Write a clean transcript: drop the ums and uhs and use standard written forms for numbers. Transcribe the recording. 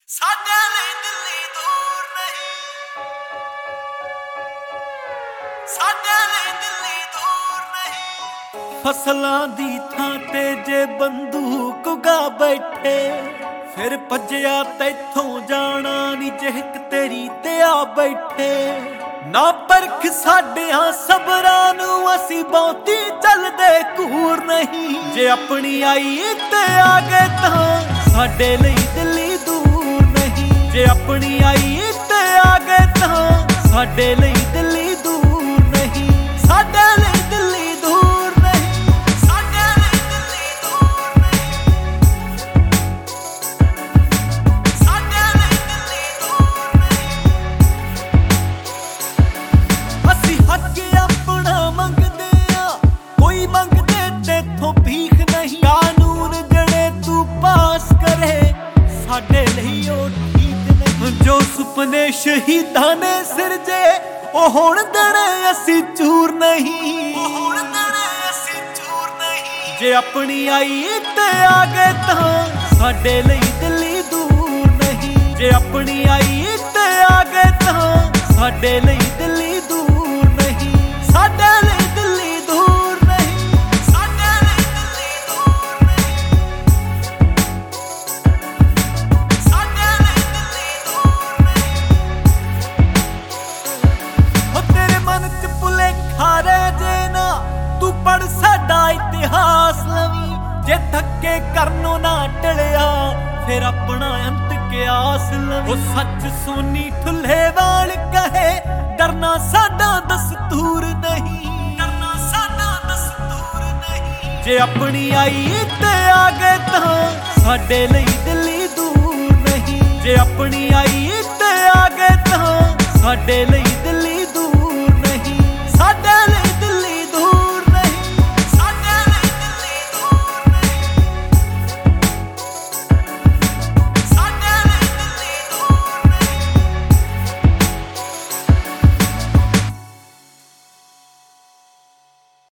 ਸਾਡੇ ਲਈ ਦਿੱਲੀ ਦੂਰ ਨਹੀਂ, ਸਾਡੇ ਲਈ ਦਿੱਲੀ ਦੂਰ ਨਹੀਂ। ਫਸਲਾਂ ਦੀ ਥਾਂ ਤੇ ਜੇ ਬੰਦੂਕ ਗਾ ਬੈਠੇ, ਫਿਰ ਭੱਜਿਆ ਤੈਥੋਂ ਜਾਣਾ ਨੀ ਜਿਹਕ ਤੇਰੀ ਤੇ ਆ ਬੈਠੇ। ਨਾ ਪਰਖ ਸਾਡਿਆਂ ਸਬਰਾਂ ਨੂੰ ਅਸੀਂ ਬਹੁਤੀ ਚੱਲਦੇ ਘੂਰ ਨਹੀਂ। ਜੇ ਆਪਣੀ ਆਈ ਤੇ ਆ ਗਏ ਤਾਂ ਸਾਡੇ ਲਈ ਦਿੱਲੀ ਦੂਰ ਨਹੀਂ। ਜੇ ਆਪਣੀ ਆਈ ਤੇ ਆ ਗਏ ਤਾਂ ਸਾਡੇ ਲਈ ਦਿੱਲੀ ਦੂਰ ਨਹੀਂ। ਸਾਡੇ ਲਈ ਦਿੱਲੀ ਦੂਰ ਨਹੀਂ, ਸਾਡੇ ਲਈ ਦਿੱਲੀ ਦੂਰ ਨਹੀਂ, ਸਾਡੇ ਲਈ ਦਿੱਲੀ ਦੂਰ ਨਹੀਂ। ਅਸੀਂ ਹੱਕ ਆਪਣਾ ਮੰਗਦੇ ਆ, ਕੋਈ ਮੰਗਦੇ ਤੇਥੋਂ ਭੀਖ ਨਹੀਂ। ਕਾਨੂੰਨ ਜਿਹੜੇ ਤੂੰ ਪਾਸ ਕਰੇ ਸਾਡੇ ਲਈ ਉਹ ਠੀਕ ਨਹੀਂ। ਜੋ ਸੁਪਨੇ ਸ਼ਹੀਦਾਂ ਨੇ ਸਿਰਜੇ ਉਹ ਹੁਣ ਦੇਣੇ ਅਸੀਂ ਚੂਰ ਨਹੀਂ, ਉਹ ਹੁਣ ਦੇਣੇ ਅਸੀਂ ਚੂਰ ਨਹੀਂ। ਜੇ ਆਪਣੀ ਆਈ ਤੇ ਆ ਗਏ ਤਾਂ ਸਾਡੇ ਲਈ ਦਿੱਲੀ ਦੂਰ ਨਹੀਂ। ਜੇ ਆਪਣੀ ਆਈ ਤੇ ਆ ਗਏ ਤਾਂ ਸਾਡੇ ਲਈ ਦਿੱਲੀ ਦੂਰ ਨਹੀਂ। ਸਾਡੇ ਲਈ ਦਿੱਲੀ ਦੂਰ ਨਹੀਂ, ਸਾਡੇ ਲਈ ਦਿੱਲੀ ਦੂਰ ਨਹੀਂ, ਸਾਡੇ ਲਈ ਦਿੱਲੀ ਦੂਰ ਨਹੀਂ। ਹੋ ਤੇਰੇ ਮਨ ਚ ਭੁਲੇਖਾ ਰਹਿ ਜੇ ਨਾ, ਤੂੰ ਪੜ ਸਾਡਾ ਇਤਿਹਾਸ ਲਵੀਂ। ਜੇ ਧੱਕੇ ਕਰਨੋਂ ਨਾ ਟਲਿਆ ਫਿਰ ਆਪਣਾ ਅੰਤ ਕਿਆਸ ਲਵੀਂ। ਉਹ ਸੱਚ ਸੋਨੀ ਠੁੱਲੇਵਾਲ ਕਹੇ ਡਰਨਾ ਸਾਡਾ ਦਸਤੂਰ ਨਹੀਂ, ਡਰਨਾ ਸਾਡਾ ਦਸਤੂਰ ਨਹੀਂ। ਜੇ ਆਪਣੀ ਆਈ ਤੇ ਆ ਗਏ ਤਾਂ ਸਾਡੇ ਲਈ ਦਿੱਲੀ ਦੂਰ ਨਹੀਂ। ਜੇ ਆਪਣੀ ਆਈ ਤੇ ਆ ਗਏ ਤਾਂ ਸਾਡੇ ਲਈ